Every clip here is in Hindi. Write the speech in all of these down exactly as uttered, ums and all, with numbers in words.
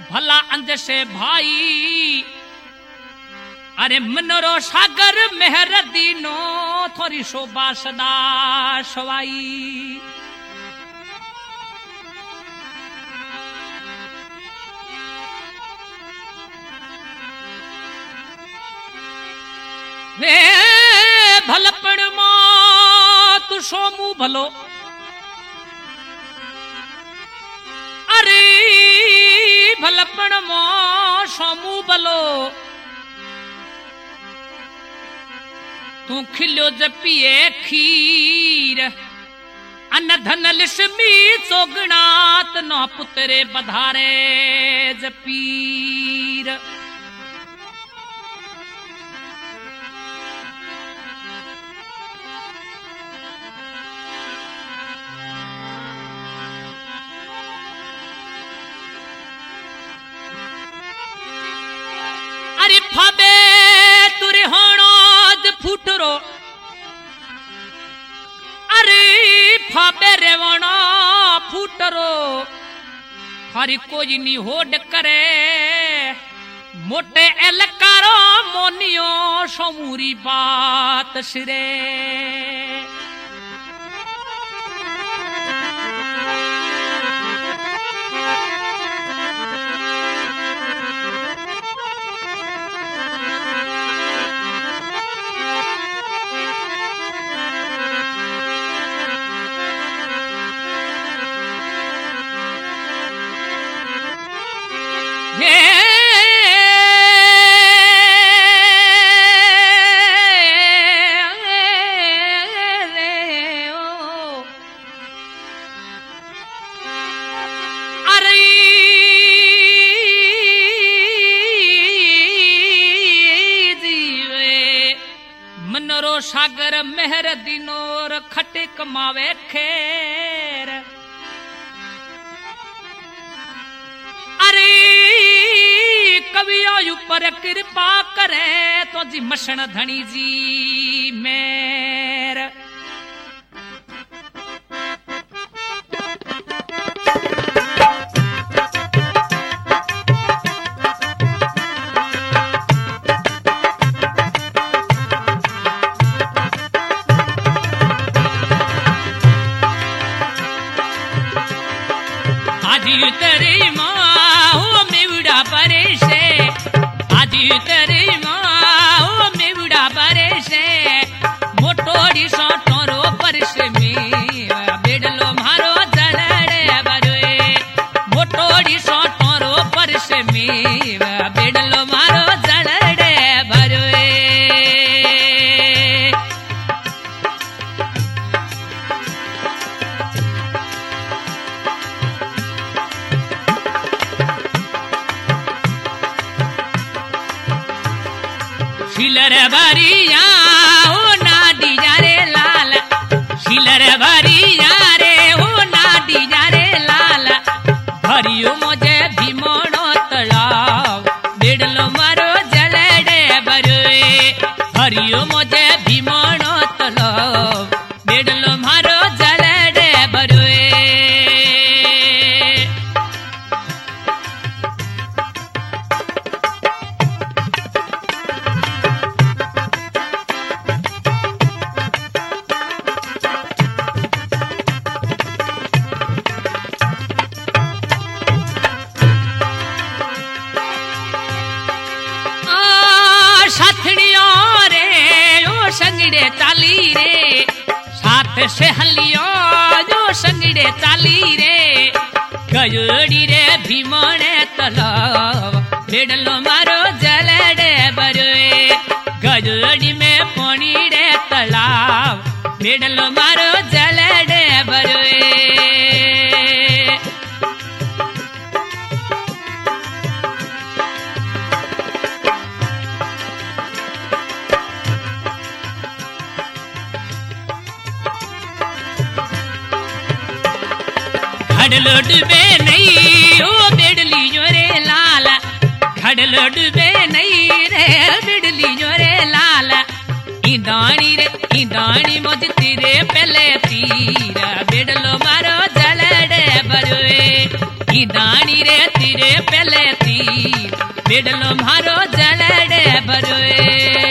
भला अंज से भाई अरे मनरो सागर मेहर दीनो थोड़ी शोभा सदा सवाई वे भलपण मो तू सोमू भलो अरे भलपण मो सोमू भलो तू खिलो जपिए खीर अन्न धन लिस्मी चोगणात न पुतरे बधारे जपीर अरे फाबे तुरे होणोज फुटरो अरे फाबे रेवणो फुटरो हरी कोई नी होड करे मोटे एलकारो मोनियो सोमूरी बात सिरे सागर मेहर दिनोर खटे कमावे खेर अरे कवियों ऊपर कृपा करे तो जी मशन धनी जी मेर तेरी माँ मेवड़ा परे से आज तेरी माँ मेवड़ा परे से मोटोड़ी सोटोरो पर से में बेडलो मारो जलड़े बरोए मोटोड़ी सोटोरो पर से में बेडलो मारो जलड़े बरोए शिलर भरिया ओ नाडी जारे लाल शिलर भरिया रे ओ नाडी जारे लाल भरियो मुझे भीमोनो तलाव बेडलो मारो जलड़े बरोए भरियो मुझे भीमोनो तलाव बेडलो मारो जलड़े बरोए संगड़े चाली रे साथ से हलियो जो संगड़े चाली रे गयोड़ी रे भीमणे तलाव बेडलो मारो जलड़े बरोए गयोड़ी में पानी रे तलाव बेडलो मारो जलड़े बरोए खड़लो डूबे नहीं ओ बेडली जोरे लाल खड़लो डूबे नहीं रे बेडली जोरे लाल ईंदानी रे ईंदानी मुझ तेरे पहले तीर बेडलो मारो जलड़े बरोए ईंदानी डाणी रे तीरे पहले तीर बेडलो मारो जलड़े भरोए।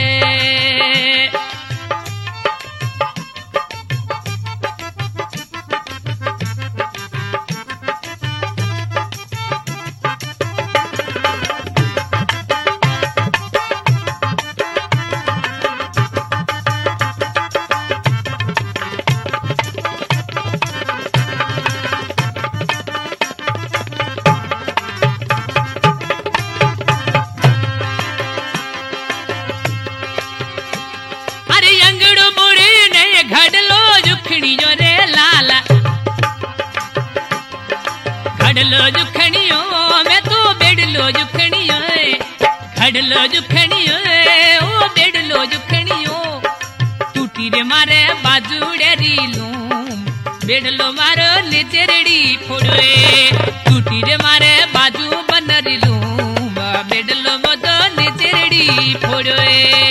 घड़लो जुखणियो मैं तो बेडलो जुखणियो घड़लो जुखणियो ओ बेडलो जुखणियो टूटी रे मारे बाजूड़े रीलूम बेडलो मारो निचरड़ी फोड़े टूटी रे मारे बाजू बनरी लूम बेडलो मदो निचरड़ी फोड़े।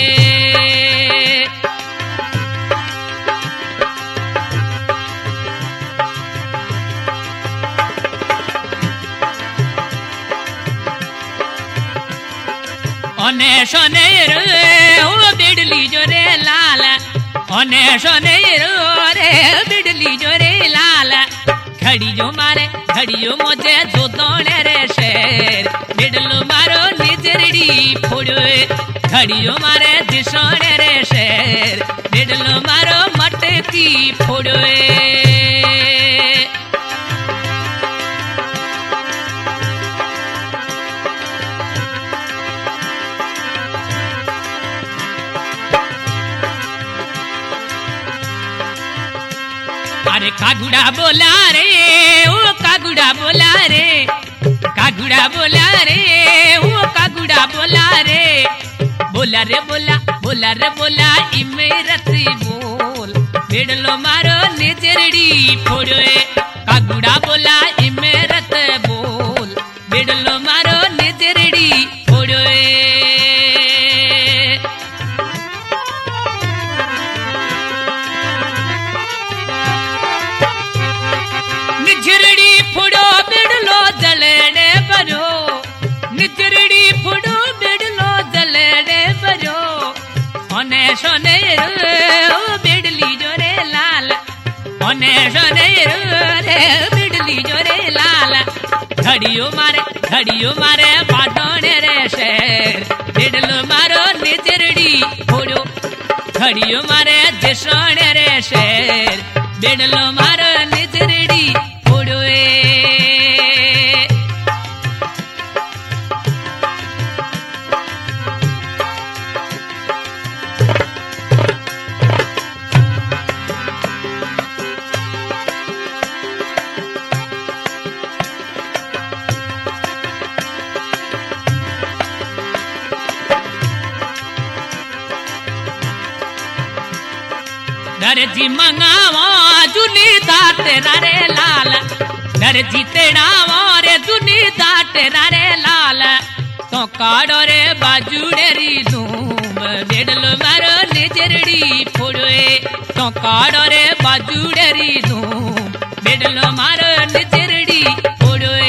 ओने सोने रे ओ बिडली जो रे लाल ओने सोने रे बिडली जो रे लाल घड़ी जो मारे घड़ी जो मुझे जो दोने रे शेर बिडलो मारो निजरड़ी फोड़े घड़ी जो मारे दिसोने रे शेर बिडलो मारो मटकी फोड़े। अरे कागुड़ा बोला रे ओ कागुड़ा बोला रे कागुड़ा बोला रे ओ कागुड़ा बोला रे बोला रे बोला बोला रे बोला इमेरती बोल बेडलो मारो निजरड़ी फोड़े कागुड़ा बोला इमेरत बोल बेडलो मारो निजरड़ी फोड़े। निजरड़ी फुड़ो बिडलो जलड़े भरो निजरड़ी फुड़ो बिडलो जलड़े भरो ओने सोने रे बिडली जो रे लाल ओने सोने रे बिडली जो रे लाल घड़ियो मारे घड़ियो मारे बाडोने रे शेर बिडलो मारो निजरड़ी फुड़ो घड़ियो मारे जिसोने रे शेर बिडलो मारो निजरड़ी फोड़े। दर्जी मंगावा जुनी तेरा रे लाल दर्जी तेड़ावा रे जुनी तेरा रे लाल तो काड़ो रे बाजूड़े री धूम बेडलो मारो निजरड़ी फोड़े तो काड़ो रे बाजूड़े री धूम बेडलो मारो निजरड़ी फोड़े।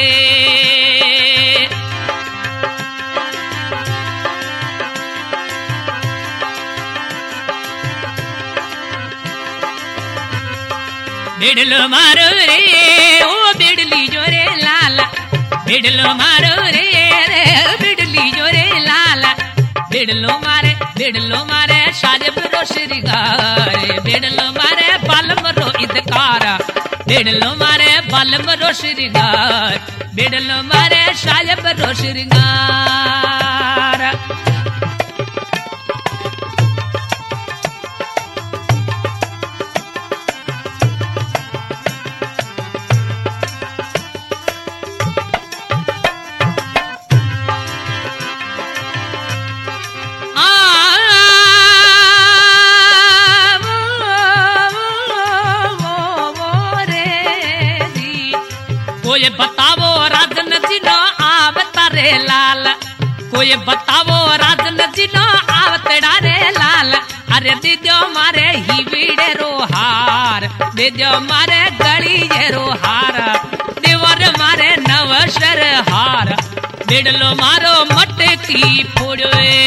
बेडलो मारो रे ओ बिडली जो रे लाल बेडलो मारो रे रे बिडली जो रे लाल बेडलो मारे बेडलो मारे साजब रो श्रृंगार बेडलो मारे बालम रो इदकार बेडलो मारे बालम रो श्रृंगार बेडलो मारे साजब रो श्रृंगार। कोई बतावो राजन जी नो आवता रे लाल कोई बतावो राजन जी नो आवतड़ा रे लाल अरे दीजो मारे ही वीड़े रो हार दीजो मारे गली ये रो हार देवर मारे नव अवसर हार बेडलो मारो मटकी फोड़ो